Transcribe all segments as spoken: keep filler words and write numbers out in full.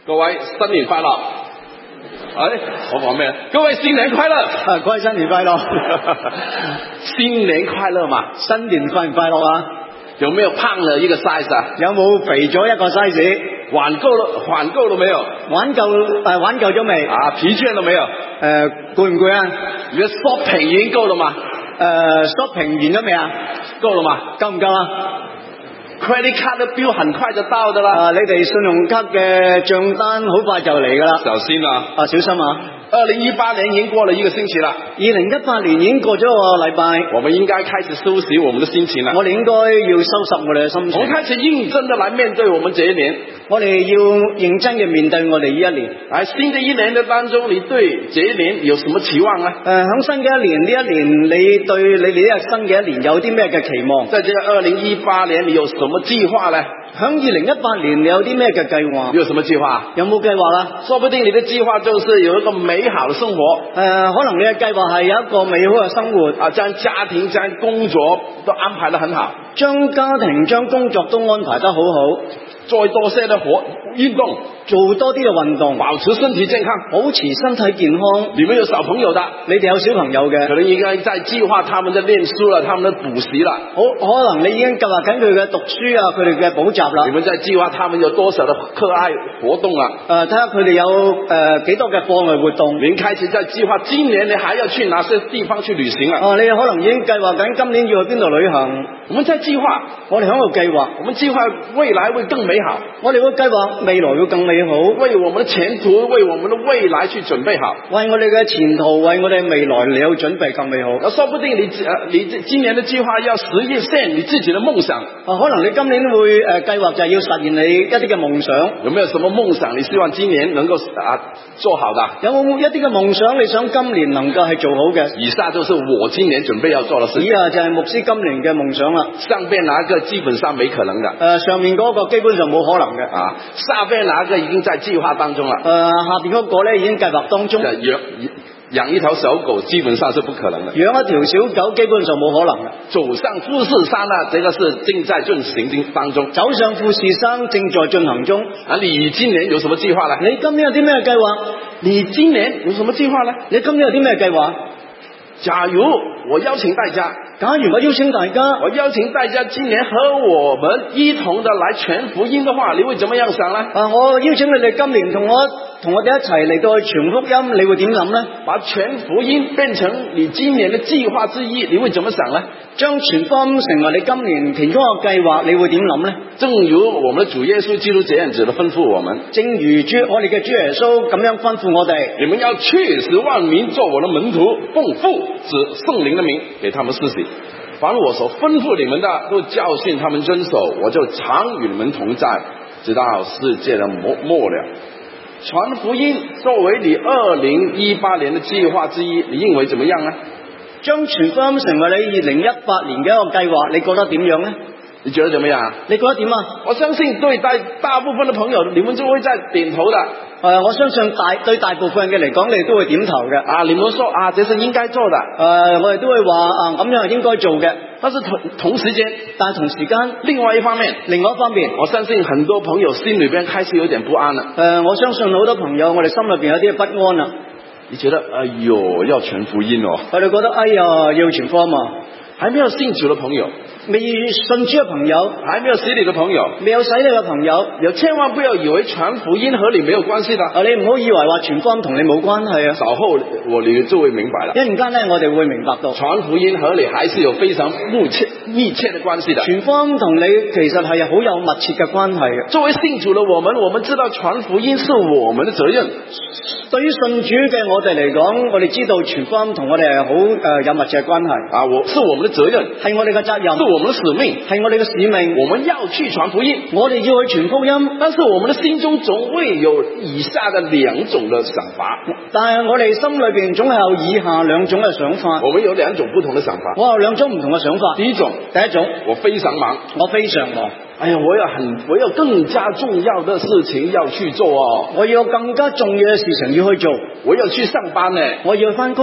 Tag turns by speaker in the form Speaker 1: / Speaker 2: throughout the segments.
Speaker 1: 各位新年快樂！哎，我講咩？各位新年快樂！
Speaker 2: 啊，各位新年快樂！
Speaker 1: 新年快樂嘛？
Speaker 2: 新年快唔快樂啊？
Speaker 1: 有沒有胖了一個 size 啊？
Speaker 2: 有冇肥咗一個 size？
Speaker 1: 玩夠了，玩夠了沒有？
Speaker 2: 玩夠誒，玩夠咗未？
Speaker 1: 啊，疲倦了沒有？
Speaker 2: 誒，攰唔攰啊？
Speaker 1: 你嘅 shopping 已經夠了嗎？
Speaker 2: 誒 shopping 完咗未啊？
Speaker 1: 夠了嗎？
Speaker 2: 夠唔夠啊
Speaker 1: ？Credit card 的 bill 很快就到的啦。
Speaker 2: 啊，你哋信用卡嘅賬單好快就嚟噶啦。
Speaker 1: 小心啊！
Speaker 2: 啊，小心啊！
Speaker 1: 二零一八年已經過了一個星期啦。
Speaker 2: 二零一八年已經過咗個禮拜，
Speaker 1: 我們應該開始收拾我們的心情啦。
Speaker 2: 我哋應該要收拾我哋嘅心情。
Speaker 1: 我們開始認真的來面對我們這一年。
Speaker 2: 我哋要認真嘅面對我哋呢一年。
Speaker 1: 喺新的一年的當中，你對這一年有什麼期望呢？
Speaker 2: 誒、呃，喺新嘅一年呢一年，你對你哋呢個新嘅一年有啲咩嘅期望？
Speaker 1: 在這個二零一八年，你有什麼計劃呢？
Speaker 2: 喺二零一八年，你有啲咩嘅計劃？
Speaker 1: 你有什麼計劃？
Speaker 2: 有冇計劃啊？
Speaker 1: 說不定你的計劃就是有一個美好的生活。
Speaker 2: 誒、呃，可能你嘅計劃係有一個美好嘅生活
Speaker 1: 啊，將家庭、將工作都安排得很好，
Speaker 2: 將家庭、將工作都安排得好好，
Speaker 1: 做多些的活運動，
Speaker 2: 做多啲嘅運動，
Speaker 1: 保持身體健康，
Speaker 2: 保持身體健康。
Speaker 1: 你們有小朋友的，
Speaker 2: 你哋有小朋友嘅，
Speaker 1: 可能應該在計劃他們的念書了，他們的補習了。
Speaker 2: 好，可能你已經計劃緊佢嘅讀書啊，佢哋嘅補習啦。
Speaker 1: 你們在計劃他們有多少的課外活動啊？
Speaker 2: 誒，睇下佢哋有誒幾多嘅課外活動。
Speaker 1: 你開始在計劃今年你還要去哪些地方去旅行啊？
Speaker 2: 哦，你可能已經計劃緊今年要去邊度旅行。
Speaker 1: 我們在計劃，
Speaker 2: 我哋喺度計劃，
Speaker 1: 我們計劃未來會更美好。
Speaker 2: 我哋會計劃未來會更美好，
Speaker 1: 為我們的前途，為我們的未來去準備好。
Speaker 2: 為我哋嘅前途，為我哋未來你有準備更美好。
Speaker 1: 那說不定你呃你今年的計劃要實現你自己的夢想。
Speaker 2: 啊，可能你今年會誒計劃就係要實現你一啲嘅夢想。
Speaker 1: 有沒有什麼夢想你希望今年能夠啊做好的？
Speaker 2: 有冇一啲嘅夢想你想今年能夠係做好嘅？
Speaker 1: 以下就是我今年準備要做的事情。
Speaker 2: 以下就係牧師今年嘅夢想啦。
Speaker 1: 上邊那個基本上沒可能的。
Speaker 2: 誒、呃，上面嗰個基本上冇可能嘅。
Speaker 1: 啊，下邊那個已經在計劃當中了。
Speaker 2: 誒、呃，下邊嗰個咧已經計劃當中。
Speaker 1: 養養一條小狗基本上是不可能的。
Speaker 2: 養一條小狗基本上冇可能嘅。
Speaker 1: 走上富士山啦，這個是正在進行當中。
Speaker 2: 走上富士山正在進行中。
Speaker 1: 啊，你今年有什麼計劃呢？
Speaker 2: 你今年有啲咩計劃？
Speaker 1: 你今年有什麼計劃呢？
Speaker 2: 你今年有啲咩計劃？
Speaker 1: 假如我邀請大家，
Speaker 2: 假如我邀請大家，
Speaker 1: 我邀請大家今年和我們一同的來傳福音的話，你會怎麼樣想呢？
Speaker 2: 啊，我邀請你哋今年同我同我哋一齊嚟到去傳福音，你會點諗呢？
Speaker 1: 把傳福音變成你今年的計劃之一，你會怎麼想呢？
Speaker 2: 將傳福音成為你今年其中一個計劃，你會點諗呢？
Speaker 1: 正如我們的主耶穌基督這樣子的吩咐我們，
Speaker 2: 正如主我哋嘅主耶穌咁樣吩咐我哋，
Speaker 1: 你們要去使萬民做我的門徒，奉父子聖靈的名給他們施洗，凡我所吩咐你們的，都教訓他們遵守，我就常與你們同在，直到世界的末末了。傳福音作為你二零一八年的計劃之一，你認為怎麼樣呢？
Speaker 2: 將傳福音成為你二零一八年嘅一個計劃，你覺得點樣呢？
Speaker 1: 你覺得怎麼樣？
Speaker 2: 你覺得點啊？
Speaker 1: 我相信對大大部分的朋友，你們就會在點頭的。
Speaker 2: 誒、呃，我相信大對大部分人嘅嚟講，你哋都會點頭嘅。
Speaker 1: 啊，你們說啊，這是應該做的。
Speaker 2: 誒、呃，我哋都會話啊，咁樣係應該做嘅。
Speaker 1: 但是同同時間，
Speaker 2: 但係同時間，
Speaker 1: 另外一方面，
Speaker 2: 另外一方面，
Speaker 1: 我相信很多朋友心裏邊開始有點不安了。
Speaker 2: 誒、呃，我相信好多朋友，我哋心裏邊有啲不安啦。
Speaker 1: 你覺得，哎呦，要傳福音哦？
Speaker 2: 我哋覺得，哎呀，要傳福音啊！
Speaker 1: 還沒有信主的朋友，
Speaker 2: 未信主嘅朋友，
Speaker 1: 還沒有洗禮的朋友，
Speaker 2: 未有洗禮嘅朋友，
Speaker 1: 有千萬不要以為傳福音和你沒有關係的。
Speaker 2: 啊，你唔好以為話傳福音同你冇關係啊！
Speaker 1: 稍後我你就會明白了。
Speaker 2: 一陣間咧，我哋會明白到
Speaker 1: 傳福音和你還是有非常密切密切的關係的。
Speaker 2: 傳福音同你其實係好有密切嘅關係嘅。
Speaker 1: 作為信主的我們，我們知道傳福音是我們的責任。
Speaker 2: 對於信主嘅我哋嚟講，我哋知道傳福音同我哋係好誒有密切嘅關係。
Speaker 1: 啊，我是我們的責任，
Speaker 2: 係我哋嘅責任，
Speaker 1: 是我們的使命，
Speaker 2: 係我哋嘅使命。
Speaker 1: 我們要去傳福音，
Speaker 2: 我哋要去傳福音，
Speaker 1: 但是我們的心中總會有以下的兩種的想法。
Speaker 2: 但係我哋心裏邊總係有以下兩種嘅想法。
Speaker 1: 我們有兩種不同的想法。
Speaker 2: 我有兩種唔同嘅想法。
Speaker 1: 第一種，
Speaker 2: 第一種，
Speaker 1: 我非常忙，
Speaker 2: 我非常忙。
Speaker 1: 哎呀，我有很我有更加重要的事情要去做哦，
Speaker 2: 我有更加重要嘅事情要去做，
Speaker 1: 我要去上班呢，
Speaker 2: 我要去翻工。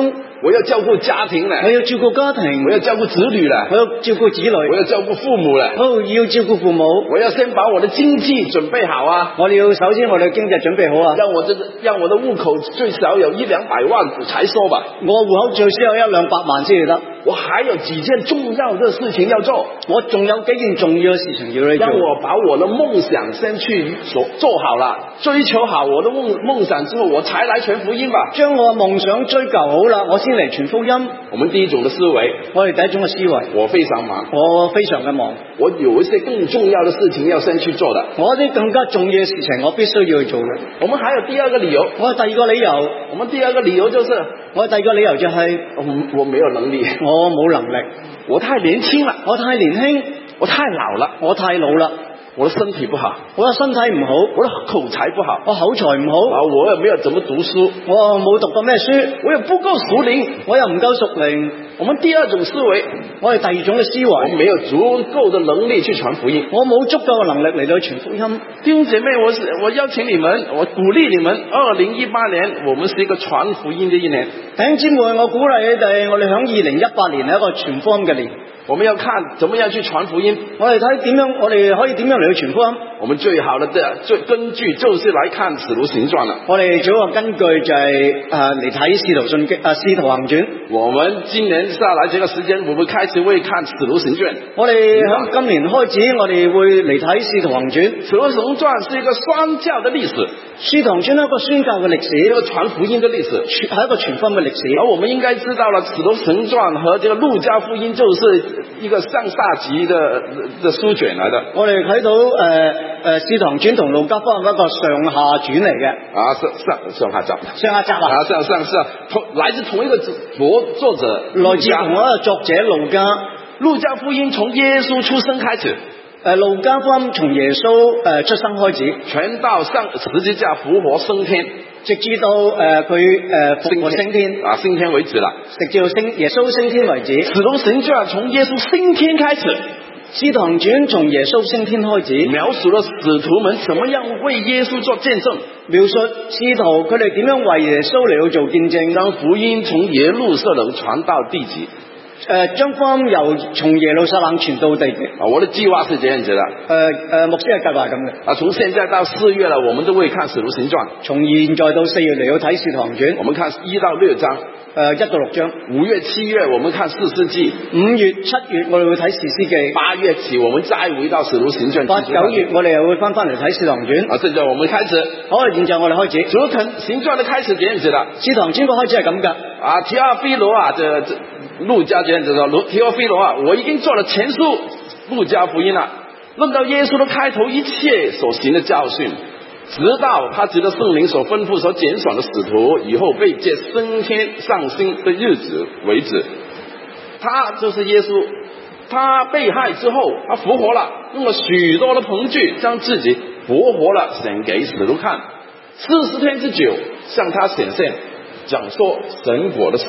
Speaker 1: 我要照顧家庭咧，
Speaker 2: 我要照顧家庭，
Speaker 1: 我要照顧子女咧，
Speaker 2: 我要照顧子女，
Speaker 1: 我要照顧父母咧，
Speaker 2: 我要照顧父母。
Speaker 1: 我要先把我的經濟準備好啊！
Speaker 2: 我哋要首先我哋經濟準備好啊！
Speaker 1: 讓我這個讓我的戶口最少有一兩百萬才說吧。
Speaker 2: 我戶口最少有一兩百萬先至得。
Speaker 1: 我還有幾件重要的事情要做，
Speaker 2: 我仲有幾件重要嘅事情要去做。
Speaker 1: 讓我把我的夢想先去做做好了，追求好我的夢夢想之後，我才來傳福音吧。
Speaker 2: 將我嘅夢想追求好啦，我先嚟傳福音。
Speaker 1: 我們第一種的思維，
Speaker 2: 我哋第一種嘅思維，
Speaker 1: 我非常忙，
Speaker 2: 我非常嘅忙，
Speaker 1: 我有一些更重要的事情要先去做的。
Speaker 2: 我啲更加重要嘅事情，我必須要去做嘅。
Speaker 1: 我們還有第二個理由，
Speaker 2: 我第二個理由，
Speaker 1: 我們第二個理由就是，
Speaker 2: 我第二個理由就係、是、
Speaker 1: 我我沒有能力，
Speaker 2: 我冇能力，
Speaker 1: 我太年輕了，
Speaker 2: 我太年輕，
Speaker 1: 我太老了，
Speaker 2: 我太老啦，
Speaker 1: 我的身體不好，
Speaker 2: 我嘅身體唔好，
Speaker 1: 我的口才不好，
Speaker 2: 我口才唔好，
Speaker 1: 啊，我也沒有怎麼讀書，
Speaker 2: 我冇讀過咩書，
Speaker 1: 我又不夠屬靈，
Speaker 2: 我又唔夠屬靈。
Speaker 1: 我們第二種思維，
Speaker 2: 我係第二種嘅思維，
Speaker 1: 我沒有足夠的能力去傳福音，
Speaker 2: 我冇足夠嘅能力嚟到傳福音。
Speaker 1: 弟兄姐妹，我是我邀請你們，我鼓勵你們，二零一八年我們是一個傳福音的一年。
Speaker 2: 弟兄姊妹，我鼓勵你哋，我哋響二零一八年係一個傳福音嘅年。
Speaker 1: 我們要看怎麼樣去傳福音，
Speaker 2: 我哋睇點樣，我哋可以點樣嚟去傳福音。
Speaker 1: 我們最好的最根據就是來看使徒行傳了。
Speaker 2: 我哋最好嘅根據就係誒嚟睇使徒信經啊，使徒行傳。
Speaker 1: 我們今年下來這個時間，我們開始會看使徒行傳。
Speaker 2: 我哋響今年開始，我哋會嚟睇使徒行傳。
Speaker 1: 使徒行傳是一個宣教的歷史，
Speaker 2: 使徒行傳係一個宣教嘅歷史，
Speaker 1: 一個傳福音的歷史，
Speaker 2: 係一個傳福音嘅歷史。
Speaker 1: 而我們應該知道了，使徒行傳和這個路加福音就是一個上下集的的書卷來的。
Speaker 2: 我哋睇到誒誒使徒行傳同路加福音一個上下卷嚟嘅。
Speaker 1: 啊，上上上下集，
Speaker 2: 上下集啊，
Speaker 1: 啊上上是同來自同一個作作者，
Speaker 2: 來自同一個作者路加。
Speaker 1: 路加福音從耶穌出生開始，
Speaker 2: 誒路加福音從耶穌誒出生開始，
Speaker 1: 全到上十字架復活升天，
Speaker 2: 直至到誒佢誒復活升天
Speaker 1: 啊升天為止啦，
Speaker 2: 直至到升耶穌升天為止。
Speaker 1: 使徒行傳從耶穌升天開始，
Speaker 2: 使徒行傳從耶穌升天開始，
Speaker 1: 描述了使徒們怎麼樣為耶穌做見證，
Speaker 2: 描述使徒佢哋點樣為耶穌嚟到做見證，
Speaker 1: 將福音從耶路撒冷傳到地極。
Speaker 2: 誒將福音由從耶路撒冷傳到地極。
Speaker 1: 啊，我的計劃是這樣子的。
Speaker 2: 誒、呃、誒，牧師嘅計劃係咁嘅。
Speaker 1: 啊，從現在到四月了，我們都會看使徒行傳。
Speaker 2: 從現在到四月嚟到睇使徒行傳，
Speaker 1: 我們看一到六章。
Speaker 2: 誒，一到六章。
Speaker 1: 五月、七月我們看士師記。
Speaker 2: 五月、七月我哋會睇士師記。
Speaker 1: 八月起我們再回到使徒行傳。
Speaker 2: 八九月我哋又會翻翻嚟睇使徒行傳。
Speaker 1: 啊，現在我們開始。
Speaker 2: 好，現在我哋開始。
Speaker 1: 使徒行傳的開始這樣子的。
Speaker 2: 使徒行傳個開始係咁噶。
Speaker 1: 啊，提阿非羅啊，這這路加這樣子的。提阿非羅啊，我已經做了前書路加福音了，論到耶穌的開頭一切所行的教訓，直到他藉着聖靈所吩咐所揀選的使徒以後被接升天上升的日子為止。他就是耶穌，他被害之後，他復活了，用了許多的憑據將自己復活了顯給使徒看，四十天之久向他顯現，講說神國的事。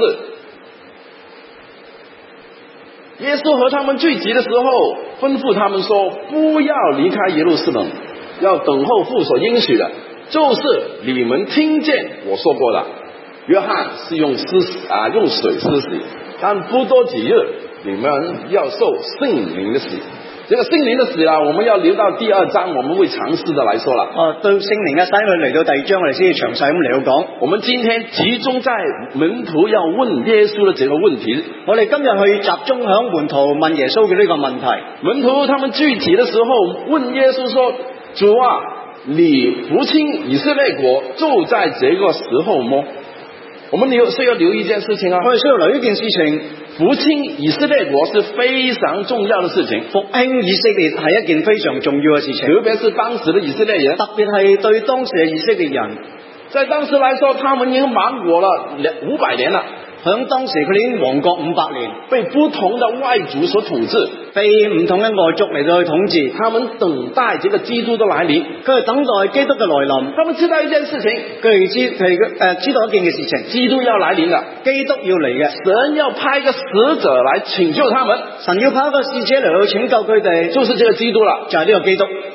Speaker 1: 耶穌和他們聚集的時候，吩咐他們說：不要離開耶路撒冷，要等候父所應許的，就是你們聽見我說過的。約翰是用施啊用水施洗，但不多幾日，你們要受聖靈的洗。這個聖靈的洗啦，我們要留到第二章，我們會嘗試的來說了。
Speaker 2: 哦，對聖靈嘅洗禮嚟到第二章，我哋先至詳細咁嚟到講。
Speaker 1: 我們今天集中在門徒要問耶穌的這個問題。我哋今日去集中響門徒問耶穌嘅呢個問題。門徒他們聚集的時候問耶穌說：主啊，你復興以色列國就在這個時候麼？我們留需要留意一件事情啊，我哋需要留意一件事情。復興以色列國是非常重要的事情，復興以色列係一件非常重要嘅事情，特別是當時的以色列人，特別係對當時嘅以色列人，在當時來說，他們已經亡國了兩五百年了。響當時佢哋已經亡國五百年，被不同的外族所統治，被唔同嘅外族嚟到去統治。他們等待這個基督的來臨，佢哋等待基督嘅來臨。他們知道一件事情，佢哋知佢哋誒知道一件嘅事情，基督要來臨啦，基督要嚟嘅，神要派一個使者來拯救他們，神要派一個使者嚟到拯救佢哋，就是這個基督啦，就係呢個基督。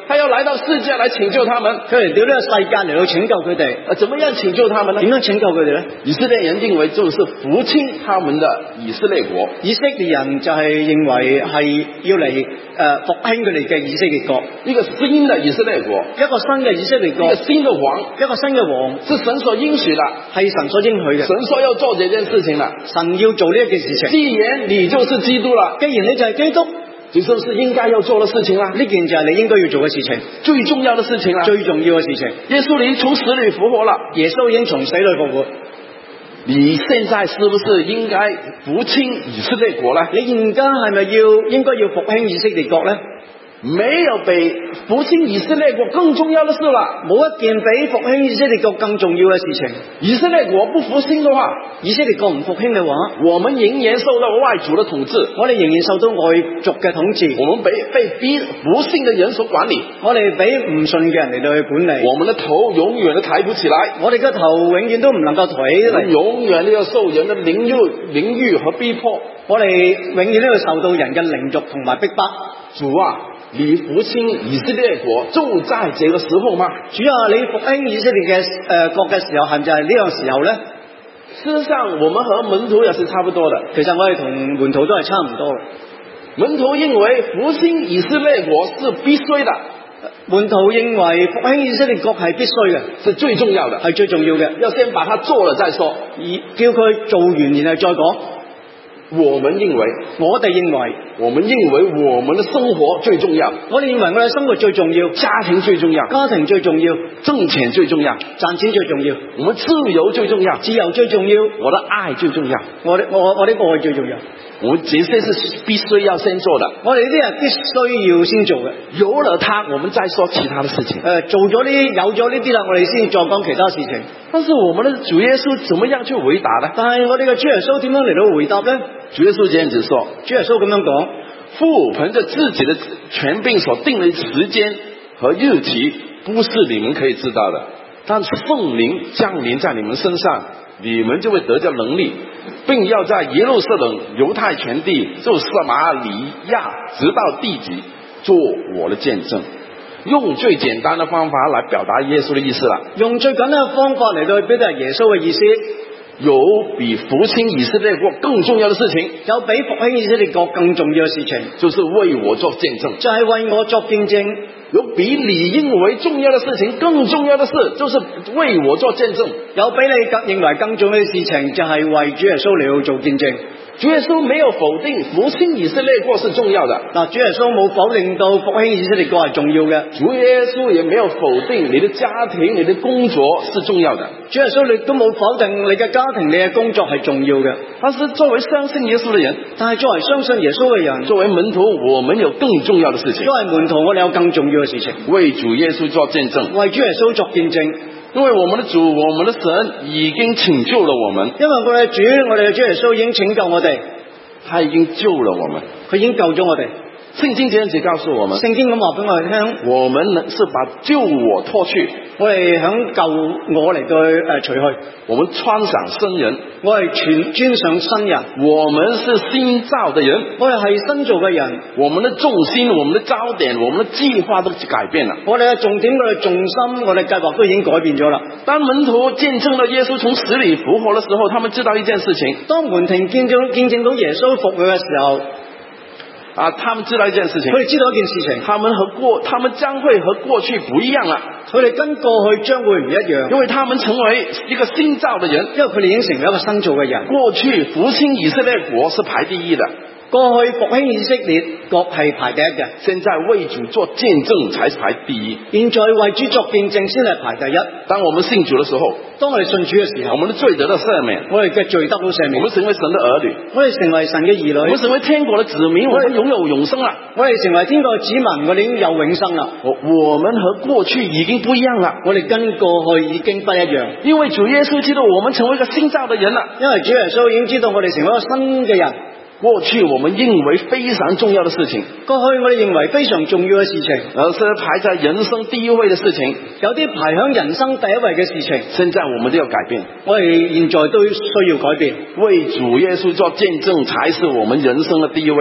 Speaker 1: 他要來到世界來拯救他們。
Speaker 2: 佢嚟到呢個世界嚟到拯救佢哋。
Speaker 1: 啊，怎麼樣拯救他們呢？
Speaker 2: 點樣拯救佢哋呢？
Speaker 1: 以色列人認為就是復興他們的以色列國。
Speaker 2: 以色列人就係認為係要嚟誒復興佢哋嘅以色列國，
Speaker 1: 一個新的以色列國，
Speaker 2: 一個新嘅以色列國，
Speaker 1: 一個新的王，
Speaker 2: 一個新嘅王，
Speaker 1: 是神所應許的，
Speaker 2: 係神所應許嘅。
Speaker 1: 神說要做這件事情了，
Speaker 2: 神要做呢一件事情。
Speaker 1: 既然你就是基督了，
Speaker 2: 既然你就係基督，
Speaker 1: 這就是應該要做的事情啦。
Speaker 2: 呢件就係你應該要做嘅事情，
Speaker 1: 最重要的事情啦，
Speaker 2: 最重要嘅事情。
Speaker 1: 耶穌已經從死裏復活了，
Speaker 2: 耶穌已經從死裏復活。
Speaker 1: 你現在是不是應該復興以色列國呢？
Speaker 2: 你而家係咪要應該要復興以色列國呢？
Speaker 1: 沒有比復興以色列國更重要的事了，
Speaker 2: 冇一件比復興以色列國更重要嘅事情。
Speaker 1: 以色列國不復興的話，
Speaker 2: 以色列國唔復興嘅話，
Speaker 1: 我們仍然受到外族的統治，
Speaker 2: 我哋仍然受到外族嘅統治，
Speaker 1: 我們被被逼不信的人所管理，
Speaker 2: 我哋俾唔信嘅人嚟到去管理，
Speaker 1: 我們的頭永遠都抬不起來，
Speaker 2: 我哋嘅頭永遠都唔能夠抬起嚟，
Speaker 1: 永遠都要受人的凌辱、凌辱和逼迫，
Speaker 2: 我哋永遠都要受到人嘅凌辱同埋逼迫。
Speaker 1: 主啊，你復興以色列國就在這個時候嗎？
Speaker 2: 主啊，你復興以色列嘅誒國嘅時候，係咪就係呢個時候呢？
Speaker 1: 事實上，我們和門徒也是差不多的。
Speaker 2: 其實我哋同門徒都係差唔多嘅。
Speaker 1: 門徒認為復興以色列國是必須的，
Speaker 2: 門徒認為復興以色列國係必須嘅，
Speaker 1: 是最重要的，
Speaker 2: 係最重要嘅，
Speaker 1: 要先把它做了再說，
Speaker 2: 而叫佢做完然後再講。
Speaker 1: 我們認為，
Speaker 2: 我哋認為，
Speaker 1: 我們認為我們的生活最重要，
Speaker 2: 我哋認為我哋生活最重要，
Speaker 1: 家庭最重要，
Speaker 2: 家庭最重要，
Speaker 1: 掙錢最重要，
Speaker 2: 賺錢最重要，
Speaker 1: 我們自由最重要，
Speaker 2: 自由最重要，
Speaker 1: 我的愛最重要，
Speaker 2: 我的我我的愛最重要。
Speaker 1: 我們這些是必須要先做的，
Speaker 2: 我哋呢啲係必須要先做嘅。
Speaker 1: 有了它，我們再說其他的事情。
Speaker 2: 誒、呃，做咗呢，有咗呢啲啦，我哋先再講其他事情。
Speaker 1: 但是我們的主耶穌怎麼樣去回答呢？
Speaker 2: 但係我哋嘅主耶穌點樣嚟到回答呢？
Speaker 1: 主耶穌這樣子說，
Speaker 2: 主耶穌咁樣講，
Speaker 1: 父憑着自己的權柄所定的時間和日期，不是你們可以知道的，但聖靈降臨在你們身上，你們就會得着能力，並要在耶路撒冷、猶太全地，就撒瑪利亞直到地極，做我的見證。用最簡單的方法來表達耶穌的意思啦。
Speaker 2: 用最簡單嘅方法嚟到去表達耶穌嘅意思。
Speaker 1: 有比復興以色列國更重要的事情，
Speaker 2: 有比復興以色列國更重要嘅事情，
Speaker 1: 就是為我做見證，
Speaker 2: 就係為我作見證。
Speaker 1: 有比你認為重要的事情更重要的事，就是為我做見證。
Speaker 2: 有比你更認為更重要嘅事情，就係為主耶穌嚟到做見證。
Speaker 1: 主耶穌沒有否定復興以色列國是重要的，
Speaker 2: 嗱，主耶穌冇否定到復興以色列國係重要嘅。
Speaker 1: 主耶穌也沒有否定你的家庭、你的工作是重要的。
Speaker 2: 主耶穌亦都冇否定你嘅家庭、你嘅工作係重要嘅。
Speaker 1: 但是作為相信耶穌的人，
Speaker 2: 但係作為相信耶穌嘅人，
Speaker 1: 作為門徒，我們有更重要的事情。
Speaker 2: 作為門徒，我哋有更重要嘅事情，
Speaker 1: 為主耶穌做見證，
Speaker 2: 為主耶穌作見證。
Speaker 1: 因為我們的主，我們的神已經拯救了我們。
Speaker 2: 因為我哋主，我哋嘅主耶穌已經拯救我哋，
Speaker 1: 他已經救了我們，
Speaker 2: 佢已經救咗我哋。
Speaker 1: 聖經這樣子告訴我們，
Speaker 2: 聖經咁話俾我哋聽，
Speaker 1: 我們是把救我脫去，
Speaker 2: 我哋響救我嚟到誒除去，
Speaker 1: 我們穿上新人，
Speaker 2: 我哋全穿上新人，
Speaker 1: 我們是新造的人，
Speaker 2: 我哋係新造嘅人，
Speaker 1: 我們的重心、我們的焦點、我們的計劃都改變了，
Speaker 2: 我哋嘅重點、我哋重心、我哋計劃都已經改變咗啦。
Speaker 1: 當門徒見證了耶穌從死裏復活的時候，他們知道一件事情，
Speaker 2: 當門徒見證見證到耶穌復活嘅時候，
Speaker 1: 啊，他們知道一件事情，
Speaker 2: 佢哋知道一件事情，
Speaker 1: 他們和過，他們將會和過去不一樣了，
Speaker 2: 佢哋跟過去將會唔一樣，
Speaker 1: 因為他們成為一個新造的人，
Speaker 2: 因為佢哋已經成為一個新造嘅人。
Speaker 1: 過去復興以色列國是排第一的，
Speaker 2: 過去復興以色列國係排第一嘅，
Speaker 1: 現在為主做見證才是排第一，
Speaker 2: 現在為主作見證先係排第一。
Speaker 1: 當我們信主的時候，
Speaker 2: 當我哋信主嘅時候，
Speaker 1: 我們的罪得到赦免，
Speaker 2: 我哋嘅罪得到赦免，
Speaker 1: 我們成為神的兒女，
Speaker 2: 我哋成為神嘅兒女，
Speaker 1: 我們成為天國的子民，我們擁有永生了，
Speaker 2: 我哋成為天國嘅子民，我哋已經有永生啦。
Speaker 1: 我我們和過去已經不一樣了，
Speaker 2: 我哋跟過去已經不一樣，
Speaker 1: 因為主耶穌知道我們成為一個新造的人了，
Speaker 2: 因為主耶穌已經知道我哋成為一個新嘅人。
Speaker 1: 過去我們認為非常重要的事情，
Speaker 2: 過去我哋認為非常重要嘅事情，
Speaker 1: 而是排在人生第一位的事情，
Speaker 2: 有啲排響人生第一位嘅事情，
Speaker 1: 現在我們都要改變，
Speaker 2: 我哋現在都需要改變，
Speaker 1: 為主耶穌做見證才是我們人生的第一位。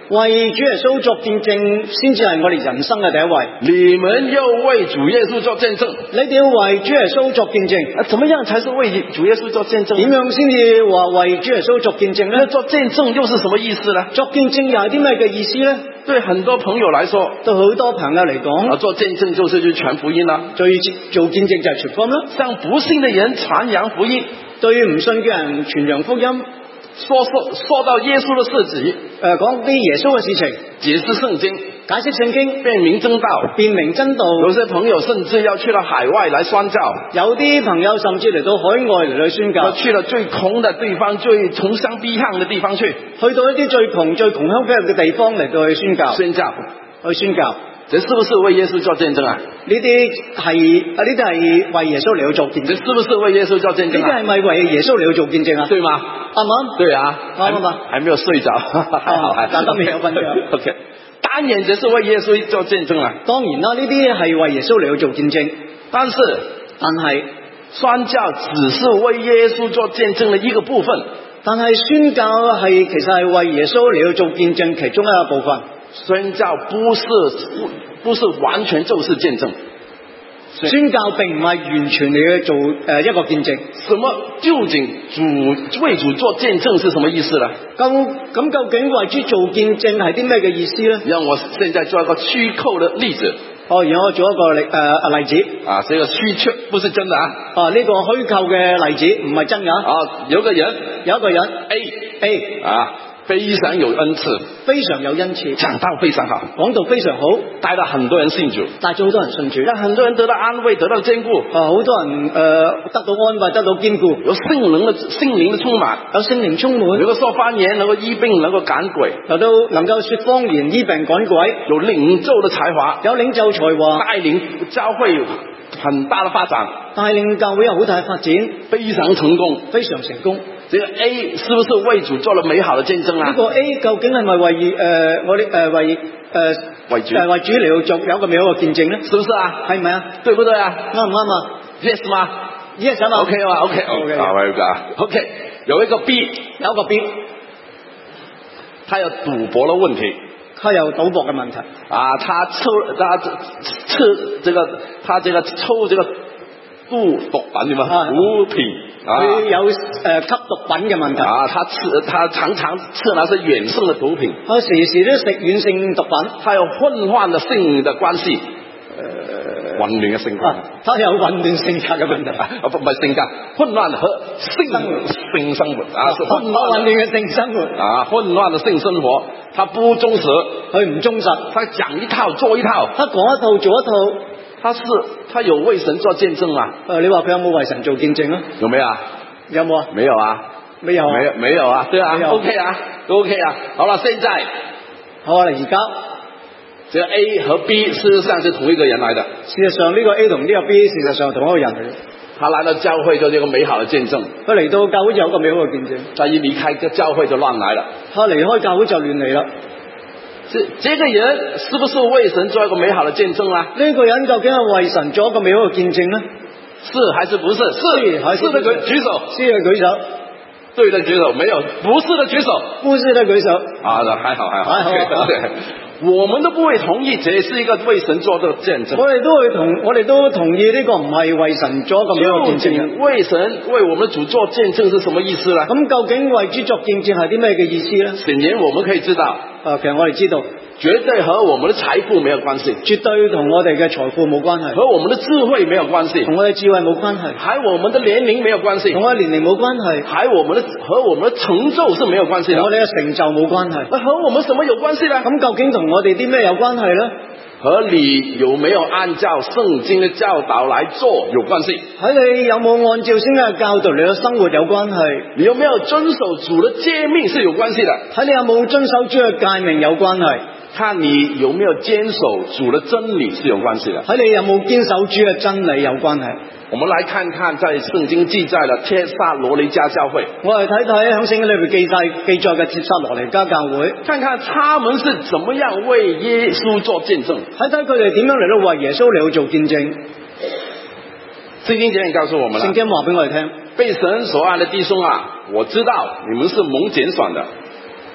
Speaker 2: 為主耶穌作見證先至係我哋人生嘅第一位。
Speaker 1: 你們要為主耶穌做見證，
Speaker 2: 你哋要為主耶穌作見證。
Speaker 1: 啊，怎麼樣才是為主耶穌做見證？
Speaker 2: 點樣先至話為主耶穌作見證呢？
Speaker 1: 做見證又是什麼意思呢？
Speaker 2: 作見證又係啲咩嘅意思呢？
Speaker 1: 對很多朋友來說，
Speaker 2: 對好多朋友嚟講，
Speaker 1: 啊，做見證就是去傳福音啦。
Speaker 2: 最做見證就係傳福音啦。
Speaker 1: 向不信的人傳揚福音，
Speaker 2: 對於唔信嘅人傳揚福音。
Speaker 1: 說說說到耶穌的事蹟，
Speaker 2: 誒講啲耶穌嘅事情，
Speaker 1: 解釋聖經，
Speaker 2: 解釋聖經，
Speaker 1: 辨明真道，
Speaker 2: 辨明真道。
Speaker 1: 有些朋友甚至要去到海外來宣教，
Speaker 2: 有啲朋友甚至嚟到海外嚟去宣教，
Speaker 1: 去了最窮的地方、最窮鄉僻壤的地方去，
Speaker 2: 去到一啲最窮、最窮鄉僻壤嘅地方嚟到去宣教，
Speaker 1: 宣教，
Speaker 2: 去宣教。
Speaker 1: 這是不是為耶穌做見證啊？
Speaker 2: 呢啲係啊，呢啲係為耶穌嚟到做見證。
Speaker 1: 這是不是為耶穌做見證啊？
Speaker 2: 呢啲係咪為耶穌嚟到做見證啊？
Speaker 1: 對嗎？
Speaker 2: 啱唔啱？
Speaker 1: 對啊，
Speaker 2: 啱唔啱？
Speaker 1: 還沒有睡着，還好，還
Speaker 2: 但都未有瞓覺。
Speaker 1: OK，當然這是為耶穌做見證啦。
Speaker 2: 當然啦，呢啲係為耶穌嚟到做見證。
Speaker 1: 但是，
Speaker 2: 但係
Speaker 1: 宣教只是為耶穌做見證的一個部分。
Speaker 2: 但係宣教係其實係為耶穌嚟到做見證其中一個部分。
Speaker 1: 宣教不是不是完全就是見證，
Speaker 2: 宣教並唔係完全嚟去做誒一個見證。
Speaker 1: 什麼究竟主為主做見證是什麼意思呢？
Speaker 2: 咁咁究竟為主做見證係啲咩嘅意思呢？
Speaker 1: 讓我現在做一個虛構的例子。
Speaker 2: 哦，然後我做一個例誒、呃、例子。
Speaker 1: 啊，這個虛構不是真的啊。
Speaker 2: 啊，呢、這個虛構嘅例子唔係真㗎。
Speaker 1: 啊，有個人，
Speaker 2: 有一個人
Speaker 1: A
Speaker 2: A
Speaker 1: 啊。非常有恩賜，
Speaker 2: 非常有恩賜，
Speaker 1: 講道非常好，
Speaker 2: 講道非常好，
Speaker 1: 帶到很多人信主，
Speaker 2: 帶咗好多人信主，
Speaker 1: 讓很多人得到安慰，得到堅固。
Speaker 2: 啊，好多人誒、呃、得到安慰，得到堅固，
Speaker 1: 有聖靈的聖靈的充滿，
Speaker 2: 有聖靈充滿，
Speaker 1: 能夠說方言，能夠醫病，能夠趕鬼，
Speaker 2: 又都能夠說方言，醫病趕鬼，
Speaker 1: 有領袖的才華，
Speaker 2: 有領袖才華，
Speaker 1: 帶領教會很大的發展，
Speaker 2: 帶領教會有好大的發展，
Speaker 1: 非常成功，
Speaker 2: 非常成功。
Speaker 1: 這個 A 是不是為主做了美好的見證啊？
Speaker 2: 呢、這個 A 究竟係咪為誒、呃、我哋誒、呃、為誒、呃、
Speaker 1: 為主
Speaker 2: 誒為主嚟到做有一個美好嘅見證咧？
Speaker 1: 是不是啊？
Speaker 2: 係咪啊？
Speaker 1: 對不對啊？
Speaker 2: 啱唔啱啊
Speaker 1: ？Yes 嗎
Speaker 2: ？Yes 啊嘛。
Speaker 1: OK 嘛 ？OK OK 好，我有個 OK 有一個 B
Speaker 2: 有一個 B，
Speaker 1: 他有賭博的問題。
Speaker 2: 他有賭博嘅問題
Speaker 1: 啊！他抽，他抽這個，他這個抽這個毒毒品嘛，毒品啊，
Speaker 2: 佢有誒、呃、吸毒品嘅問題
Speaker 1: 啊！他吃，他常常吃那些軟性的毒品，
Speaker 2: 他時時都食軟性毒品，
Speaker 1: 他有混亂的性的關係，誒、呃，混亂嘅性格，
Speaker 2: 啊，他有混亂性格嘅問題，
Speaker 1: 啊，不唔係性格，混亂和性生活性生活啊，
Speaker 2: 混混亂嘅性生活
Speaker 1: 啊，混亂的性生活，他不忠實，
Speaker 2: 佢唔忠實，
Speaker 1: 他講一套做一套，
Speaker 2: 他講一套做一套，
Speaker 1: 他是他有為神做見證啊？
Speaker 2: 誒、呃，你話佢有冇為神做見證啊？
Speaker 1: 有沒有啊？
Speaker 2: 有冇啊？
Speaker 1: 沒有啊？
Speaker 2: 沒有啊？
Speaker 1: 沒有沒有啊？對啊，OK 啊，OK 啊。好了，現在
Speaker 2: 好啦，而家
Speaker 1: 這個 A 和 B 事實上是同一個人來的。
Speaker 2: 事實上呢個 A 同呢個 B 事實上同一個人嚟嘅。
Speaker 1: 他來到教會就有個美好的見證，
Speaker 2: 佢嚟到教會就有一個美好嘅見證。
Speaker 1: 他一離開個教會就亂來了。
Speaker 2: 他離開教會就亂嚟啦。
Speaker 1: 這這個人是不是為神做一個美好的見證啊？
Speaker 2: 呢、這個人究竟係為神做一個美好嘅見證呢？
Speaker 1: 是還是不是？是還是的舉舉手，
Speaker 2: 是的舉手，
Speaker 1: 對的舉手，沒有不是的舉手，
Speaker 2: 不是的舉手。
Speaker 1: 啊，還好還好
Speaker 2: 還好，
Speaker 1: 對對對。我們都不會同意，這是一個為神做的見證。
Speaker 2: 我哋都會同，我哋都同意呢個唔係為神做一個美好嘅見證。
Speaker 1: 為神為我們的主做見證是什麼意思呢？
Speaker 2: 咁究竟為主作見證係啲咩嘅意思呢？
Speaker 1: 顯然我們可以知道，
Speaker 2: 啊，其實我哋知道，
Speaker 1: 絕對和我們的財富沒有關係，
Speaker 2: 絕對同我哋嘅財富冇關係，
Speaker 1: 和我們的智慧沒有關係，
Speaker 2: 同我哋智慧冇關係，
Speaker 1: 還我們的年齡沒有關係，
Speaker 2: 同我哋年齡冇關係，
Speaker 1: 還我們的和我們的成就是沒有關係的，
Speaker 2: 同我哋嘅成就冇關係。
Speaker 1: 和我們什麼有關係呢？
Speaker 2: 咁究竟同我哋啲咩有關係呢？
Speaker 1: 和你有沒有按照聖經的教導來做有關係，
Speaker 2: 喺你有冇按照聖經嘅教導嚟到生活有關係，
Speaker 1: 你有沒有遵守主的誡命是有關係的，
Speaker 2: 喺你有冇遵守主嘅誡命有關係，
Speaker 1: 看你有沒有堅守主的真理是有關係的，
Speaker 2: 喺你有冇堅守主嘅真理有關係。
Speaker 1: 我們來看看在聖經記載的帖撒羅尼迦教會，
Speaker 2: 我哋睇睇喺聖經裏邊記載記載嘅帖撒羅尼迦教會，
Speaker 1: 看看他們是怎麼樣為耶穌做見證，
Speaker 2: 睇睇佢哋點樣嚟到為耶穌嚟到做見證。
Speaker 1: 聖經簡單告訴我們啦，
Speaker 2: 聖經話俾我哋聽，
Speaker 1: 被神所愛的弟兄啊，我知道你們是蒙揀選的。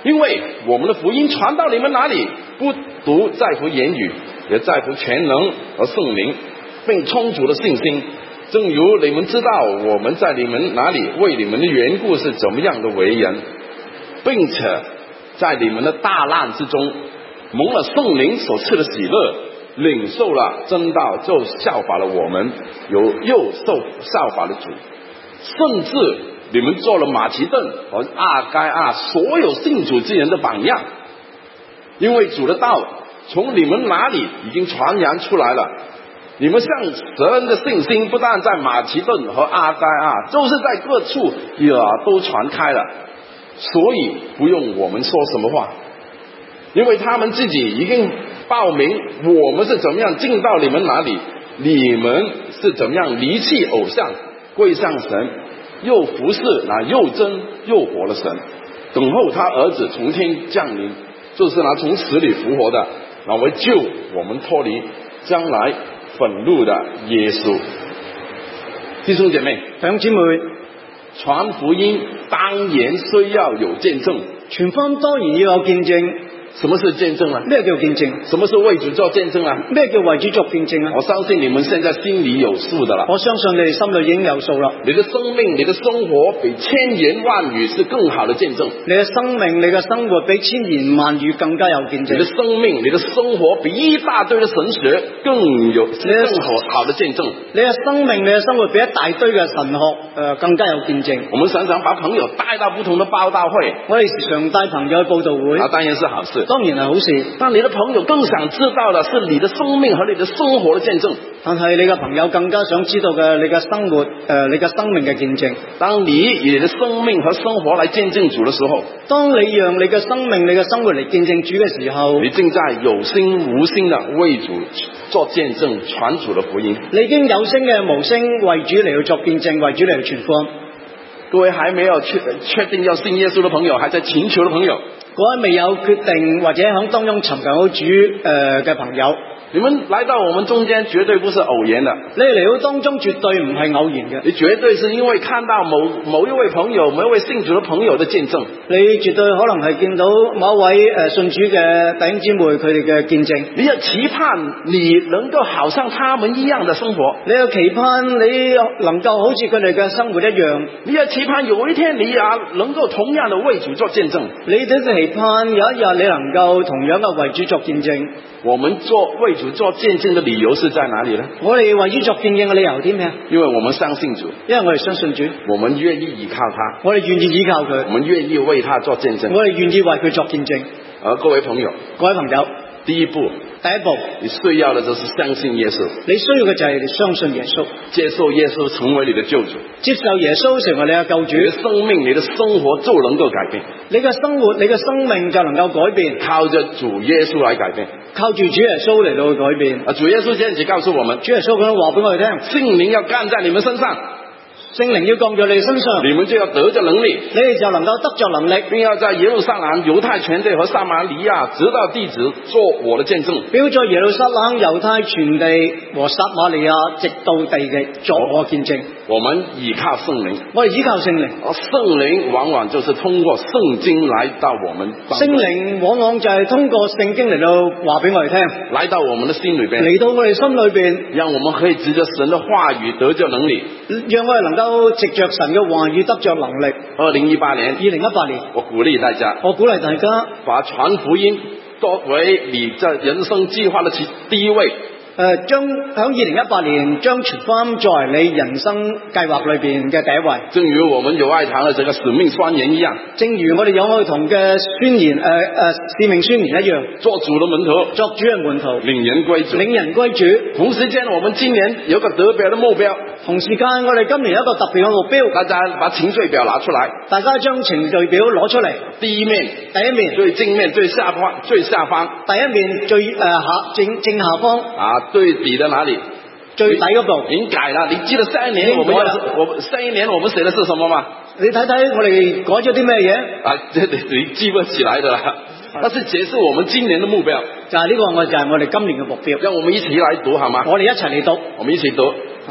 Speaker 1: 因为我们的福音传到你们哪里，不独在乎言语，也在乎全能和圣灵，并充足的信心。正如你们知道我们在你们哪里为你们的缘故是怎么样的为人，并且在你们的大难之中蒙了圣灵所赐的喜乐，领受了真道，就效法了我们，有又受效法的主，甚至你们做了马其顿和阿该亚所有信主之人的榜样。因为主的道从你们哪里已经传扬出来了，你们向神的信心不但在马其顿和阿该亚，就是在各处也都传开了，所以不用我们说什么话，因为他们自己已经报明我们是怎么样进到你们哪里，你们是怎么样离弃偶像，归向神，又服侍那又真又活的神，等候他儿子从天降临，就是那从死里复活的，那为救我们脱离将来愤怒的耶稣。弟兄姐妹，
Speaker 2: 弟兄姊妹，
Speaker 1: 傳福音當然需要有見證。
Speaker 2: 傳福音當然要有見證。
Speaker 1: 什麼是見證啊？
Speaker 2: 咩叫見證？
Speaker 1: 什麼是為主做見證啊？
Speaker 2: 咩叫為主作見證啊？
Speaker 1: 我相信你們現在心裡有數的啦。
Speaker 2: 我相信你哋心裡已經有數啦。
Speaker 1: 你的生命、你的生活比千言萬語是更好的見證。
Speaker 2: 你嘅生命、你嘅生活比千言萬語更加有見證。
Speaker 1: 你的生命、你的生活比一大堆的神學更有更好好的見證。
Speaker 2: 你嘅生命、你嘅生活比一大堆嘅神學誒、呃、更加有見證。
Speaker 1: 我們常常把朋友帶到不同的報道會，
Speaker 2: 我哋時常帶朋友去報道會，
Speaker 1: 啊，當然是好事，
Speaker 2: 當然係好事。
Speaker 1: 但你的朋友更想知道的是你的生命和你的生活的見證。
Speaker 2: 但係你嘅朋友更加想知道嘅，你嘅生活誒、呃，你嘅生命嘅見證。
Speaker 1: 當你以你的生命和生活來見證主的時候，
Speaker 2: 當你讓你嘅生命、你嘅生活嚟見證主嘅時候，
Speaker 1: 你正在有心無心的為主做見證，傳主的福音。
Speaker 2: 你已經有聲嘅無聲為主嚟去作見證，為主嚟去傳福音。
Speaker 1: 各位還沒有確確定要信耶穌的朋友，還在尋求的朋友，
Speaker 2: 各位未有決定或者喺當中尋求好主誒嘅朋友，
Speaker 1: 你們來到我們中間絕對不是偶然的，
Speaker 2: 你嚟到當中絕對唔係偶然嘅，
Speaker 1: 你絕對是因為看到某某一位朋友、某一位信主的朋友的見證，
Speaker 2: 你絕對可能係見到某一位誒信主嘅弟兄姊妹佢哋嘅見證，
Speaker 1: 你要期盼你能夠好像他們一樣的生活，
Speaker 2: 你要期盼你能夠好似佢哋嘅生活一樣，
Speaker 1: 你要期盼有一天你也能夠同樣的為主做見證，
Speaker 2: 你都期盼有一日你能夠同樣嘅為主作見證。
Speaker 1: 我們做為主做見證的理由是在哪裡呢？
Speaker 2: 我哋為主作見證嘅理由啲咩？
Speaker 1: 因為我們相信主，
Speaker 2: 因為我哋相信主，
Speaker 1: 我們願意依靠他，
Speaker 2: 我哋願意依靠佢，
Speaker 1: 我們願意為他做見證，
Speaker 2: 我哋願意為佢作見證。
Speaker 1: 而各位朋友，
Speaker 2: 各位朋友，
Speaker 1: 第一步，
Speaker 2: 第一步，
Speaker 1: 你需要的就是相信耶穌，
Speaker 2: 你需要嘅就係你相信耶穌，
Speaker 1: 接受耶穌成為你的救主，
Speaker 2: 接受耶穌成為你嘅救主，
Speaker 1: 你的生命、你的生活就能夠改變，
Speaker 2: 你嘅生活、你嘅生命就能夠改變，
Speaker 1: 靠着主耶穌來改變，
Speaker 2: 靠住主耶穌嚟到去改變。
Speaker 1: 啊，主耶穌現在告訴我們，
Speaker 2: 主耶穌佢話俾我哋聽，
Speaker 1: 聖靈要降在你們身上，
Speaker 2: 聖靈要降在你身上，
Speaker 1: 你們就要得着能力，
Speaker 2: 你哋就能夠得着能力，
Speaker 1: 並要在耶路撒冷、猶太全地和撒瑪利亞直到地極做我的見證。
Speaker 2: 表在耶路撒冷、猶太全地和撒瑪利亞直到地極作我見證。
Speaker 1: 我們依靠聖靈，
Speaker 2: 我哋依靠聖靈，
Speaker 1: 而聖靈往往就是通過聖經來到我們當中，
Speaker 2: 聖靈往往就係通過聖經嚟到話俾我哋聽，
Speaker 1: 來到我們的心裏邊，
Speaker 2: 嚟到我哋心裏邊，
Speaker 1: 讓我們可以藉着神的話語得着能力，
Speaker 2: 讓我哋能夠藉着神嘅話語得着能力。
Speaker 1: 二零一八年，
Speaker 2: 二零一八年，
Speaker 1: 我鼓勵大家，
Speaker 2: 我鼓勵大家
Speaker 1: 把傳福音作為你在人生計劃的第一位。
Speaker 2: 誒、呃，將喺二零一八年將傳福音作為你人生計劃裏邊嘅第一位。
Speaker 1: 正如我們友愛堂的這個使命宣言一樣，
Speaker 2: 正如我哋友愛堂嘅宣言誒誒、呃呃、使命宣言一樣，
Speaker 1: 做主的門徒，
Speaker 2: 作主嘅門徒，
Speaker 1: 領人歸主，
Speaker 2: 領人歸主。
Speaker 1: 同時間，我們今年有個特別的目標。
Speaker 2: 同時間，我哋今年有一個特別嘅目標。
Speaker 1: 大家把程序表拿出來，
Speaker 2: 大家將程序表攞出嚟。
Speaker 1: 第一面，
Speaker 2: 第一面
Speaker 1: 最正面最下方，最下方。
Speaker 2: 第一面最誒下、呃、正正下方。
Speaker 1: 啊，最底的哪裡？
Speaker 2: 最底嗰度。
Speaker 1: 已經改了，你記得上一年我們我上一年我們寫的是什麼嗎？
Speaker 2: 你睇睇我哋改咗啲咩嘢？
Speaker 1: 啊，這你記不起來的啦。但是這是我們今年的目標。
Speaker 2: 就係呢個我就係我哋今年嘅目標。
Speaker 1: 讓我們一起來讀好嗎？
Speaker 2: 我哋一齊嚟讀。
Speaker 1: 我們一起讀。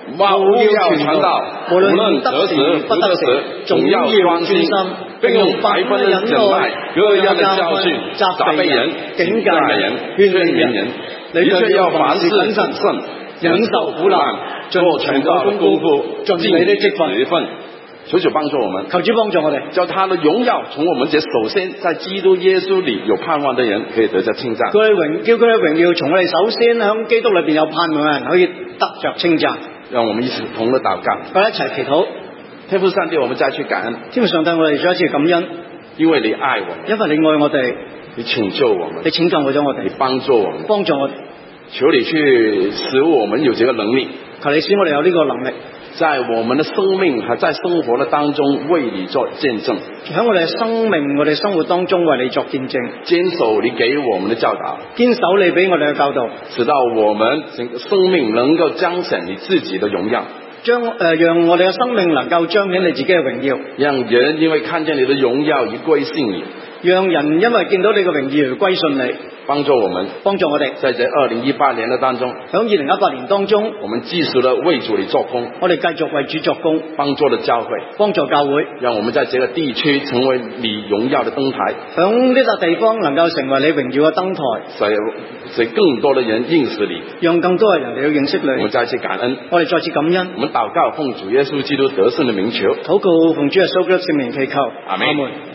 Speaker 1: 務要傳道，無論得時不得時，總要關心，並用百般的忍耐、各樣的教訓、責備人、警戒人、勸勉人。你卻要凡事謹慎，忍受苦難，做傳道的功夫，盡你的職分。求主幫助我們，求主幫助我哋，叫他的榮耀從我們這首先在基督耶穌裏有盼望的人可以得着稱讚。佢榮叫佢嘅榮耀從我哋首先喺基督裏邊有盼望嘅人可以得着稱讚。讓我們一起同的禱告，我哋一齊祈禱。天父上帝，我們再去感恩。天父上帝，我哋再一次感恩，因為你愛我們，因為你愛我哋，你拯救我們，你拯救咗我哋，你幫助我們，幫助我哋。求你去使我們有這個能力，求你使我哋有呢個能力。在我們的生命和在生活的當中為你做見證，喺我哋嘅生命我哋生活當中為你作見證，堅守你給我們的教導，堅守你俾我哋嘅教導，直到我們整個生命能夠彰顯你自己的榮耀，將誒、呃、讓我哋嘅生命能夠彰顯你自己嘅榮耀，讓人因為看見你的榮耀而歸信你，讓人因為見到你嘅榮耀而歸信你。幫助我們，幫助我哋，在這二零一八年的當中，喺二零一八年當中，我們繼續的為主你做工，我哋繼續為主作工，幫助了教會，幫助教會，讓我們在這個地區成為你榮耀的燈台，響呢笪地方能夠成為你榮耀嘅燈台，使使更多的人認識你，讓更多嘅人嚟到認識你。我們再次感恩，我哋再次感恩，我們禱告奉主耶穌基督得勝的名求，禱告奉主耶穌基督聖名祈求，阿們。